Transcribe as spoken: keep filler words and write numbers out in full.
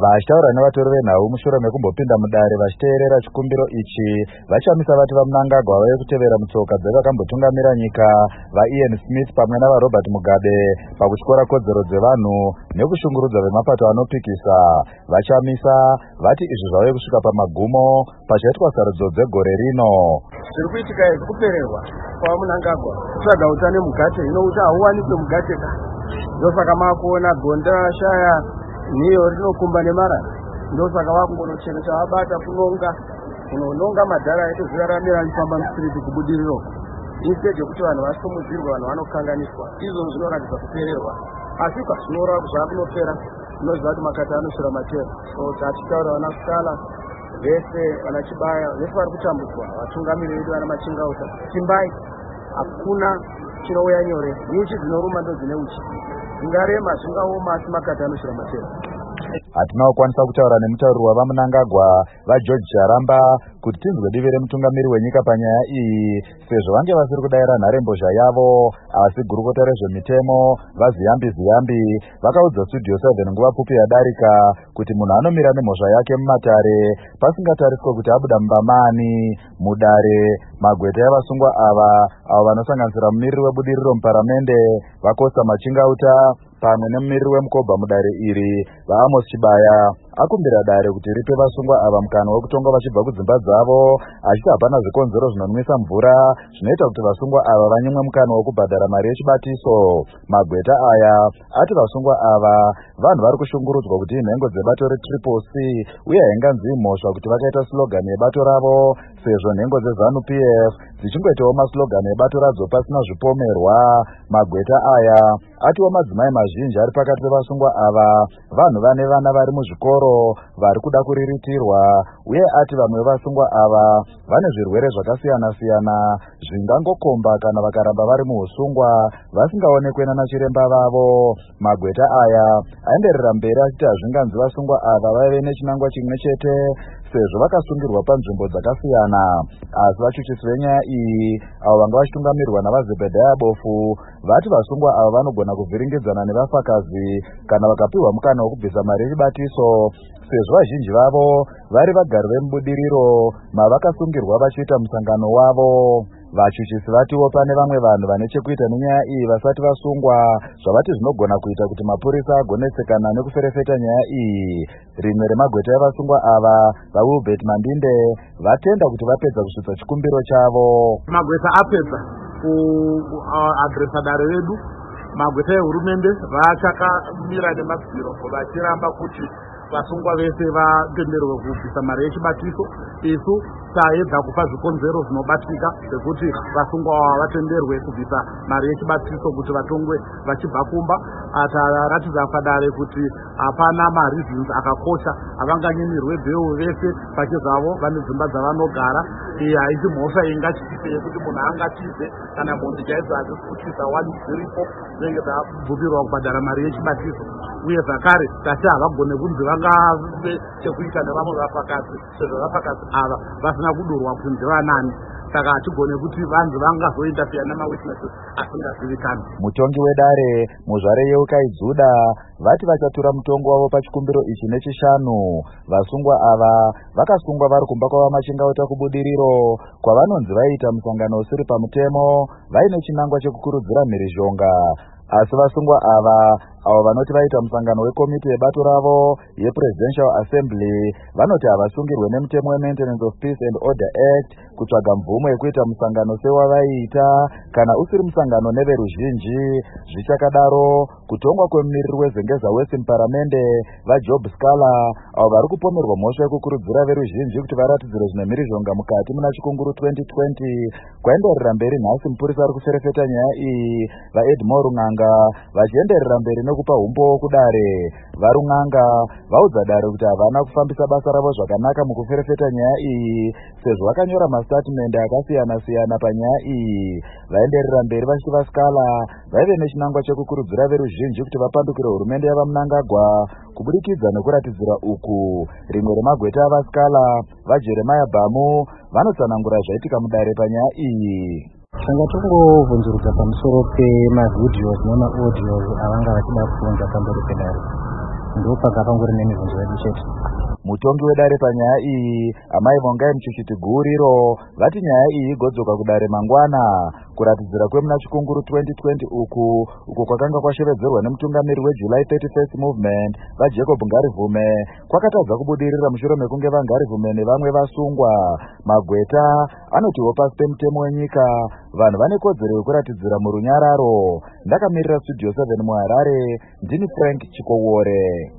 Vachitaura nevatori venhau mushure mekumbopinda mudare vachiteerera chikumbiro ichi vachamisa vati vaMnangagwa vauye kutevera mutsoka dzavakambotungamira nyika vaIan Smith pamwe navaRobert Mugabe pakutyora kodzero dzevanhu nekushungurudza vemapato anopikisa. Vachamisa vati izvi zvauye kusvika pamagumo pachaitwa sarudzo dzegore rino. Zviri kuitika izvi kupererwa kwaMnangagwa kutsvaga utano mugate, hino kuti hauwanikwe mugate ka ndosaka makuona gonda shaya niyo rinokumba nemarara, ndosaka vakungonochengeta vabata kunonga kunononga madhara edu zviraramira anifamba musiriti kubudiriro instead yekuti vanhu vasimudzirwa vanhu vanokanganiswa. Izvo zvinoratidza kupererwa asi zvinorawa zvakunopera zvinoziva kuti makata anosvira matero. So tachitaura vana Skala vese vana Chibaya vese vari kutambudzwa, vatungamiri vedu vana Machingauta Chimbai, hakuna chinouya nyore, nyuchi dzinoruma ndo dzine uchi zvingarema zvingaoma asi makata anosvira matero. Hatina kukwanisa kutaura nemutauriri wavaMnangagwa vaGeorge Charamba kuti tinzwe divi remutungamiri wenyika panyaya iyi sezvo vange vasiri kudayira nharembozha yavo. Asi gurukota rezvemitemo vaZiyambi Ziyambi vakaudza Studio seven nguva pfupi yadarika kuti munhu anomira nemhosva yake mumatare pasingatariswe kuti abuda mubamani. Mudare magweta evasungwa ava avo vanosanganisira mumiriri webudiriro muparamende vaKosta Machingauta pamwe nemumiriri wemukobva mudare iri vaAmos Chibaya akumbira dare kuti ripe vasungwa ava mukana wekutonga vachibva kudzimba dzavo, achiti hapana zvikonzero zvinonwisa mvura zvinoita kuti vasungwa ava vanyimwe mukana wekubhadhara mari yechibatiso. Magweta aya ati vasungwa ava vanhu vari kushungurudzwa kuti inhengo dzebato reTriple C uye hainganzi mhosva kuti vakaita slogani yebato ravo sezvo nhengo dzeZANU P F dzichingoitawo maslogani ebato radzo pasina zvipomerwa. Magweta aya atiwo madzimai mazhinji ari pakati pevasungwa ava vanhu vane vana vari muzvikoro vari kuda kuriritirwa, uye ati vamwe vevasungwa ava vane zvirwere zvakasiyana-siyana zvingangokomba kana vakaramba vari muusungwa vasingaonekwe nana chiremba vavo. Magweta aya aenderera mberi achiti hazvinganzi vasungwa ava vaive nechinangwa chimwe chete sezvo vakasungirwa panzvimbo dzakasiyana. Asi vachuchisi venyaya iyi avo vanga vachitungamirirwa navaZebhedhaya Bofu vati vasungwa ava vanogona kuvhiringidzana nevafakazi kana vakapiwa mukana wekubvisa mari yechibatiso sezvo vazhinji vavo vari vagari vemubudiriro mavakasungirwa vachiita musangano wavo. Vachuchisi vatiwo pane vamwe vanhu vane chekuita nenyaya iyi vasati vasungwa zvavati zvinogona kuita kuti mapurisa agonesekana nekuferefeta nyaya iyi. Rimwe remagweta evasungwa ava vaWilbert Mandinde vatenda kuti vapedza kusvitsa chikumbiro chavo. Magweta apedza kuadresa dare redu, magweta ehurumende vachakamira nemadziro vachiramba kuti vasungwa vese vatenderwe kubvisa mari yechibatiso. Isu taedza kupa zvikonzero zvinobatika zvekuti vasungwa vatenderwe kubvisa mari yechibatiso kuti vatongwe vachibva kumba. Ataratidza padare kuti hapana mareasons akakosha avanganyemirwe bheu vese pachezvavo vane dzimba dzavanogara. Iyi haisi mhosva ingachitise yekuti munhu angatize kana mhondi chaidzo hadzisikuchisa wani dziripo dzinenge dzabvumirwa kubhadhara mari yechibatiso, uye zvakare tasi havagone kunzi vangave chekuita nevamwe vapakati sezvo vapakati ava vasina kudurwa kuti ndivanani, saka hatigone kuti vanhu vangazoenda pia namawitnesses asingazivikani. Mutongi wedare muzvare Yeukai Dzuda vati vachatura mutongo wavo pachikumbiro ichi nechishanu. Vasungwa ava vakasungwa vari kumba kwavaMachingauta kubudiriro kwavanonzi vaiita musangano usiri pamutemo vaine chinangwa chekukurudzira mhirizhonga. Asi vasungwa ava avo vanoti vaita musangano wekomiti yebato ravo yePresidential Assembly vanoti havasungirwe nemutemo weMaintenance of Peace and Order Act kutsvaga mvumo yekuita musangano sewavaiita kana usiri musangano neveruzhinji. Zvichakadaro kutongwa kwemumiriri wezengeza West muparamende vaJob Skala avo vari kupomerwa mhosva yekukurudzira veruzhinji kuti varatidzire zvine mhirizhonga mukati muna chikunguru twenty twenty kwaenderera mberi. Nhasi mupurisa ari kuferefeta nyaya iyi vaEdmore Run'anga vachienderera mberi nekupa umbo kudare. VaRun'anga vaudza dare kuti havana kufambisa basa ravo zvakanaka mukuferefeta nyaya iyi sezvo vakanyora mastatimende akasiyana-siyana panyaya iyi. Vaenderera mberi vachiti vaSkala vaive nechinangwa chekukurudzira veruzhinji kuti vapandukire hurumende yavaMnangagwa kubudikidza nekuratidzira uku. Rimwe remagweta avaSkala vaJeremiah Bhamu vanotsanangura zvaitika mudare panyaya iyi. Sanga tongovhunzurudza pamusoro pemavidhios nemaaudios avanga vachida kuunza pamberi pedare. ndopaka pangori nemibvunzo yedu chete. Mutongi wedare panyaya iyi amai Vongai Muchuchiti Guriro vati nyaya iyi igodzoka kudare mangwana kuratidzira kwemuna chikunguru twenty twenty uku uko kwakanga kwashevedzerwa nemutungamiri weJuly thirty-first movement vaJacob Ngarivume kwakatadza kubudirira mushure mekunge vaNgarivume nevamwe vasungwa. Magweta anotiwo pasi pemutemo wenyika vanhu vane kodzero yekuratidzira murunyararo. Ndakamirira studio seven muHarare ndini Frank Chikowore.